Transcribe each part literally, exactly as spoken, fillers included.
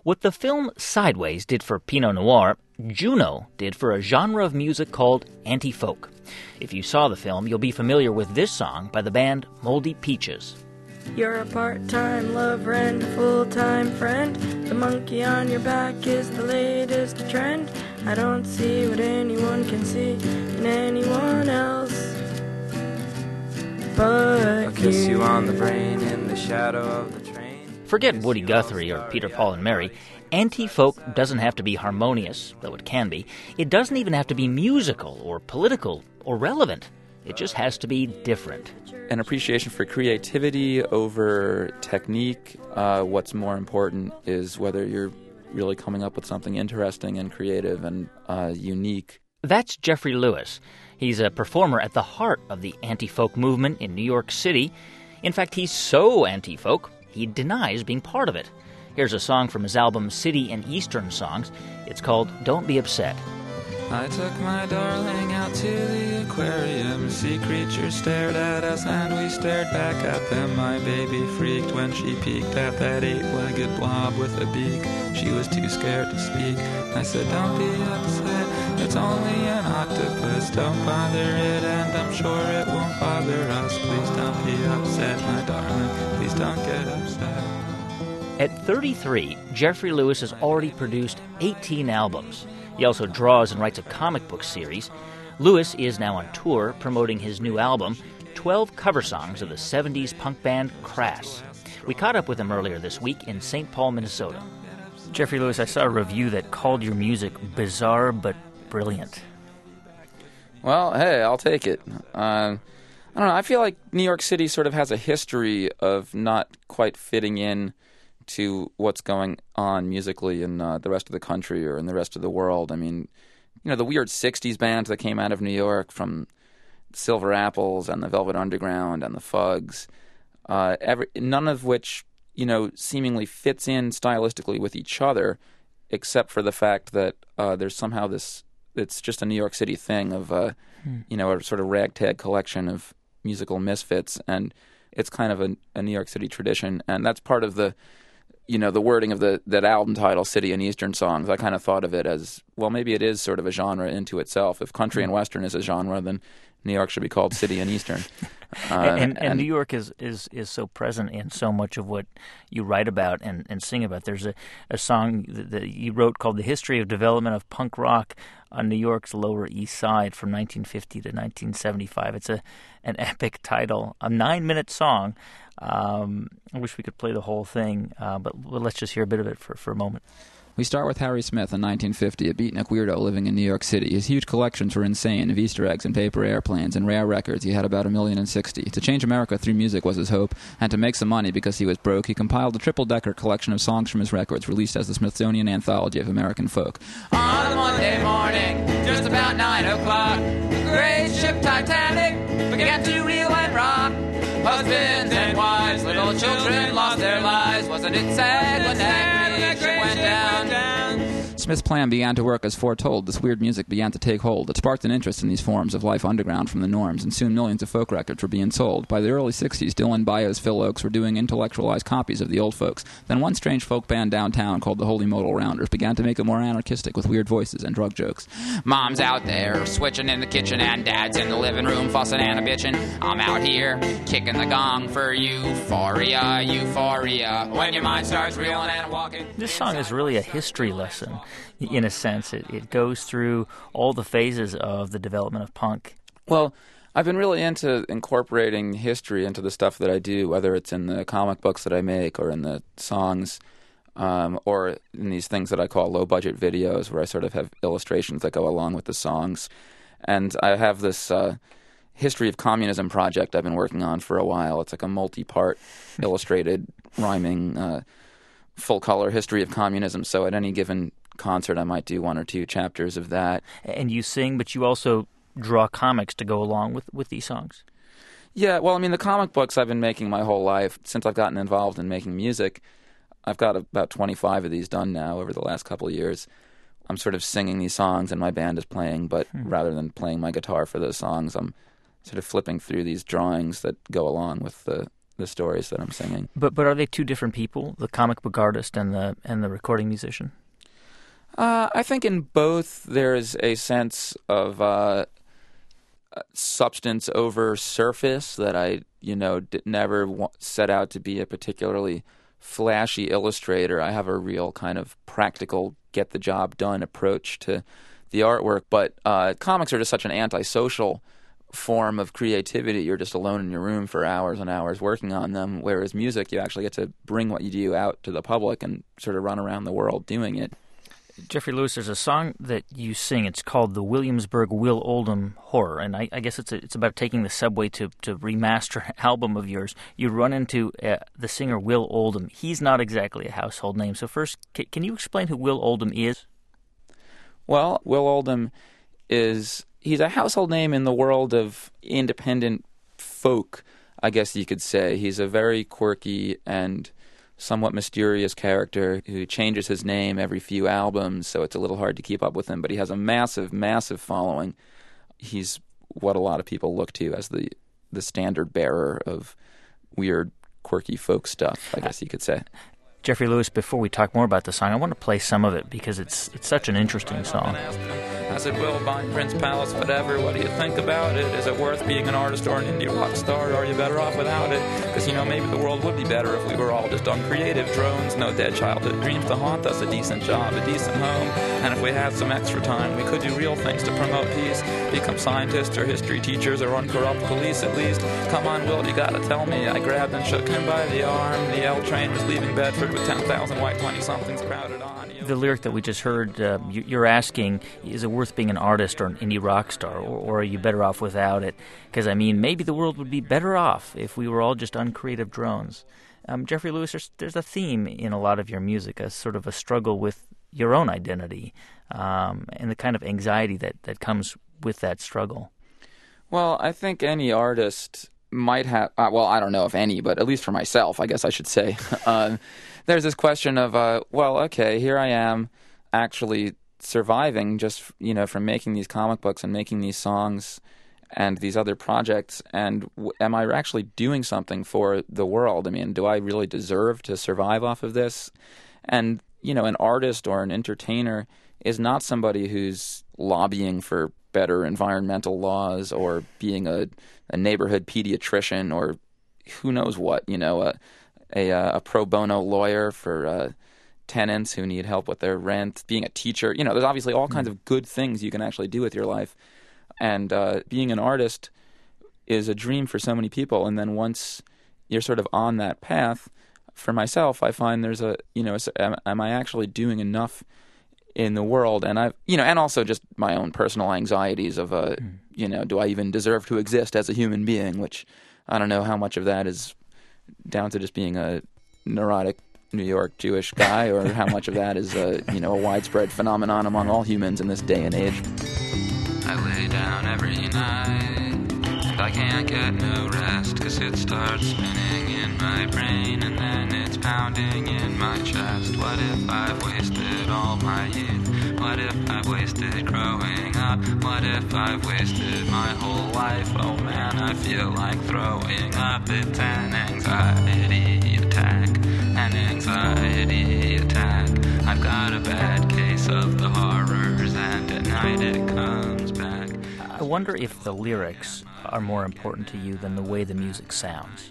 What the film Sideways did for Pinot Noir, Juno did for a genre of music called anti-folk. If you saw the film, you'll be familiar with this song by the band Moldy Peaches. You're a part-time lover and a full-time friend. The monkey on your back is the latest trend. I don't see what anyone can see in anyone else but I'll kiss you on the brain in the shadow of the train. Forget Woody Guthrie or Peter, Paul, and Mary. Anti-folk doesn't have to be harmonious, though it can be. It doesn't even have to be musical or political or relevant. It just has to be different. An appreciation for creativity over technique. Uh, what's more important is whether you're really coming up with something interesting and creative and uh, unique. That's Jeffrey Lewis. He's a performer at the heart of the anti-folk movement in New York City. In fact, he's so anti-folk, he denies being part of it. Here's a song from his album City and Eastern Songs. It's called Don't Be Upset. I took my darling out to the aquarium. Sea creatures stared at us and we stared back at them. My baby freaked when she peeked at that eight-legged blob with a beak. She was too scared to speak. I said, don't be upset, it's only an octopus. Don't bother it and I'm sure it won't bother us. Please don't be upset, my darling, please don't get upset. At thirty-three, Jeffrey Lewis has already produced eighteen albums. He also draws and writes a comic book series. Lewis is now on tour promoting his new album, twelve cover songs of the seventies punk band Crass. We caught up with him earlier this week in Saint Paul, Minnesota. Jeffrey Lewis, I saw a review that called your music bizarre but brilliant. Well, hey, I'll take it. Uh, I don't know, I feel like New York City sort of has a history of not quite fitting in to what's going on musically in uh, the rest of the country or in the rest of the world. I mean, you know, the weird sixties bands that came out of New York, from Silver Apples and the Velvet Underground and the Fugs, uh, every, none of which, you know, seemingly fits in stylistically with each other, except for the fact that uh, there's somehow this, it's just a New York City thing of, uh, hmm. you know, a sort of ragtag collection of musical misfits, and it's kind of a, a New York City tradition, and that's part of the, you know, the wording of the that album title, City and Eastern Songs. I kind of thought of it as, well, maybe it is sort of a genre into itself. If country and Western is a genre, then New York should be called City and Eastern. Uh, and, and, and New York is, is, is so present in so much of what you write about and, and sing about. There's a, a song that, that you wrote called The History of Development of Punk Rock on New York's Lower East Side from nineteen fifty to nineteen seventy-five. It's a an epic title, a nine-minute song. Um, I wish we could play the whole thing, uh, but let's just hear a bit of it for, for a moment. We start with Harry Smith in nineteen fifty, a beatnik weirdo living in New York City. His huge collections were insane, of Easter eggs and paper airplanes and rare records. He had about a million and sixty. To change America through music was his hope, and to make some money because he was broke, he compiled a triple-decker collection of songs from his records, released as the Smithsonian Anthology of American Folk. On a Monday morning, just about nine o'clock, the great ship Titanic began to reel and rock. Husbands and wives, little children lost their lives. Wasn't it sad when that great ship went down? Smith's plan began to work as foretold. This weird music began to take hold. It sparked an interest in these forms of life underground from the norms, and soon millions of folk records were being sold. By the early sixties, Dylan Baez, Phil Oakes were doing intellectualized copies of the old folks. Then one strange folk band downtown called the Holy Modal Rounders began to make it more anarchistic with weird voices and drug jokes. Mom's out there switching in the kitchen and Dad's in the living room fussing and a bitching. I'm out here kicking the gong for euphoria, euphoria. When your mind starts reeling and walking. This song is really a history lesson. In a sense, it, it goes through all the phases of the development of punk. Well, I've been really into incorporating history into the stuff that I do, whether it's in the comic books that I make or in the songs, um, or in these things that I call low-budget videos, where I sort of have illustrations that go along with the songs. And I have this uh, History of Communism project I've been working on for a while. It's like a multi-part illustrated, rhyming, uh, full-color history of communism. So at any given concert, I might do one or two chapters of that. And you sing, but you also draw comics to go along with, with these songs. Yeah, well, I mean, the comic books I've been making my whole life. Since I've gotten involved in making music, I've got about twenty-five of these done now over the last couple of years. I'm sort of singing these songs and my band is playing, but hmm. rather than playing my guitar for those songs, I'm sort of flipping through these drawings that go along with the the stories that I'm singing. But but are they two different people, the comic book artist and the and the recording musician? Uh, I think in both there is a sense of uh, substance over surface that I, you know, d- never w- set out to be a particularly flashy illustrator. I have a real kind of practical, get the job done approach to the artwork. But uh, comics are just such an antisocial form of creativity. You're just alone in your room for hours and hours working on them, whereas music, you actually get to bring what you do out to the public and sort of run around the world doing it. Jeffrey Lewis, there's a song that you sing. It's called the Williamsburg Will Oldham Horror, and I, I guess it's a, it's about taking the subway to, to remaster an album of yours. You run into uh, the singer Will Oldham. He's not exactly a household name. So first, c- can you explain who Will Oldham is? Well, Will Oldham is, he's a household name in the world of independent folk, I guess you could say. He's a very quirky and somewhat mysterious character who changes his name every few albums, so it's a little hard to keep up with him, but he has a massive, massive following. He's what a lot of people look to as the, the standard bearer of weird, quirky folk stuff, I guess you could say. Jeffrey Lewis, before we talk more about the song, I want to play some of it because it's it's such an interesting song. I said, Will, Vine, Prince Palace, whatever, what do you think about it? Is it worth being an artist or an indie rock star, or are you better off without it? Because, you know, maybe the world would be better if we were all just uncreative drones, no dead childhood dreams to haunt us, a decent job, a decent home. And if we had some extra time, we could do real things to promote peace, become scientists or history teachers or uncorrupt police at least. Come on, Will, you gotta tell me. I grabbed and shook him by the arm. The L train was leaving Bedford with ten thousand white twenty-somethings crowded on. The lyric that we just heard, uh, you, you're asking, is it worth being an artist or an indie rock star, or, or are you better off without it? Because, I mean, maybe the world would be better off if we were all just uncreative drones. Um, Jeffrey Lewis, there's, there's a theme in a lot of your music, a sort of a struggle with your own identity um, and the kind of anxiety that, that comes with that struggle. Well, I think any artist might have, uh, well, I don't know if any, but at least for myself, I guess I should say, uh, there's this question of, uh, well, okay, here I am actually surviving just, you know, from making these comic books and making these songs and these other projects, and w- am I actually doing something for the world? I mean, do I really deserve to survive off of this? And, you know, an artist or an entertainer is not somebody who's lobbying for better environmental laws or being a, a neighborhood pediatrician or who knows what, you know, a, a, a pro bono lawyer for uh, tenants who need help with their rent, being a teacher. You know, there's obviously all kinds of good things you can actually do with your life. And uh, being an artist is a dream for so many people. And then once you're sort of on that path, for myself, I find there's a, you know, am, am I actually doing enough in the world? And I've, you know, and also just my own personal anxieties of, uh, mm. you know, do I even deserve to exist as a human being? Which I don't know how much of that is down to just being a neurotic New York Jewish guy, or how much of that is a, you know, a widespread phenomenon among all humans in this day and age. I lay down every night, and I can't get no rest, 'cause it starts spinning in my brain, and then it's pounding in my chest. What if I've wasted all my youth? What if I've wasted growing up? What if I've wasted my whole life? Oh man, I feel like throwing up. It's an anxiety attack, an anxiety attack. I've got a bad case of the horrors, and at night it comes back. I wonder if the lyrics are more important to you than the way the music sounds.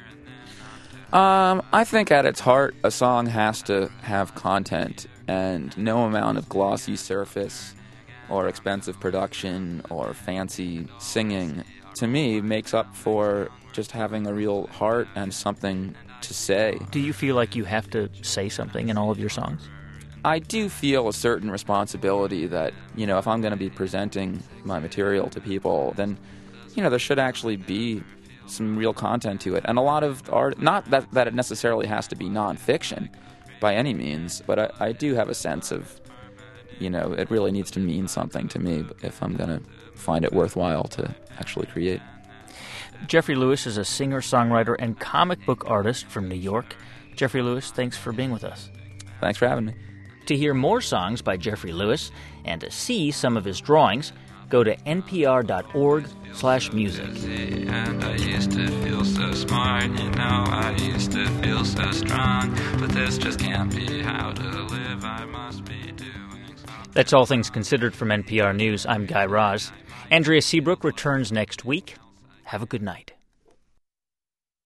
Um, I think at its heart, a song has to have content, and no amount of glossy surface or expensive production or fancy singing, to me, makes up for just having a real heart and something to say. Do you feel like you have to say something in all of your songs? I do feel a certain responsibility that, you know, if I'm going to be presenting my material to people, then, you know, there should actually be some real content to it. And a lot of art, not that, that it necessarily has to be nonfiction by any means, but I, I do have a sense of, you know, it really needs to mean something to me if I'm going to find it worthwhile to actually create. Jeffrey Lewis is a singer, songwriter, and comic book artist from New York. Jeffrey Lewis, thanks for being with us. Thanks for having me. To hear more songs by Jeffrey Lewis and to see some of his drawings, go to npr.org slash music. And I used to feel so smart, you know, I used to feel so strong. But this just can't be how to live, I must be doing something. That's All Things Considered from N P R News. I'm Guy Raz. Andrea Seabrook returns next week. Have a good night.